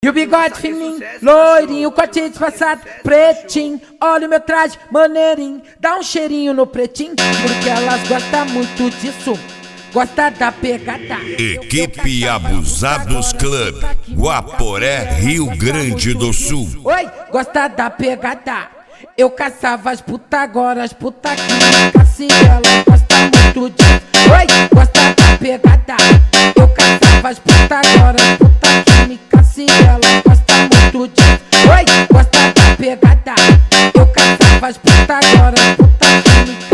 E o bigode fininho, loirinho, o corte disfarçado, pretinho. Olha o meu traje, maneirinho, dá um cheirinho no pretinho, porque elas gostam muito disso, gosta da pegada. Equipe Abusados Club, Guaporé, Rio Grande do Sul. Oi, gosta da pegada. Eu caçava as puta, agora as puta que me caça, ela gosta muito disso. Oi, gosta da pegada. Eu caçava as puta, agora as puta que me caça, ela gosta muito disso. Oi, gosta da pegada. Eu caçava as puta, agora as puta que me caça.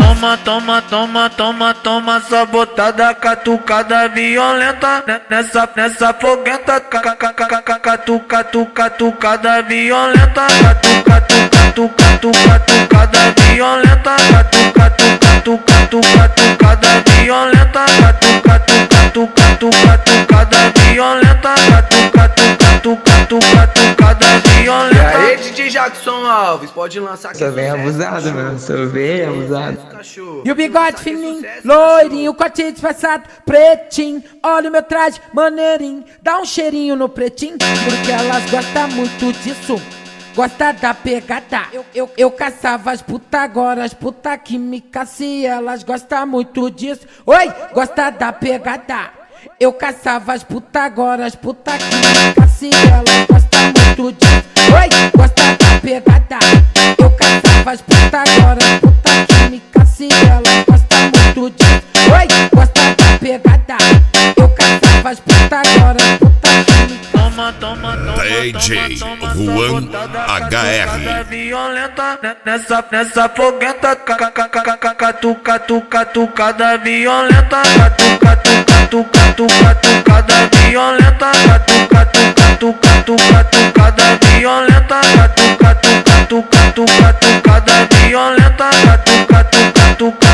Toma, essa botada catucada violenta nessa foguenta, catucada violenta, catucada violenta, catucada violenta, catucada violenta, catucada violenta. E aí, DJ Jackson Alves, pode lançar aqui. Sou bem abusado, mano, sou bem abusado. E o bigode fininho, loirinho, o corte disfarçado, pretinho. Olha o meu traje, maneirinho, dá um cheirinho no pretinho, porque elas gostam muito disso, gosta da pegada. Eu caçava as puta, agora as puta que me caça, elas gostam muito disso. Oi, gosta da pegada. Eu caçava as puta, agora as puta que me caça, elas gostam muito disso. Oi, gosta da pegada. Eu caçava as puta, agora as puta que me caça, elas gostam muito disso. Oi, gosta da pegada. Eu caçava as puta, agora as puta que me caça. DJ Juan HR. Violenta nessa foguenta, catucada violenta, catucada violenta, catucada violenta, catucada violenta,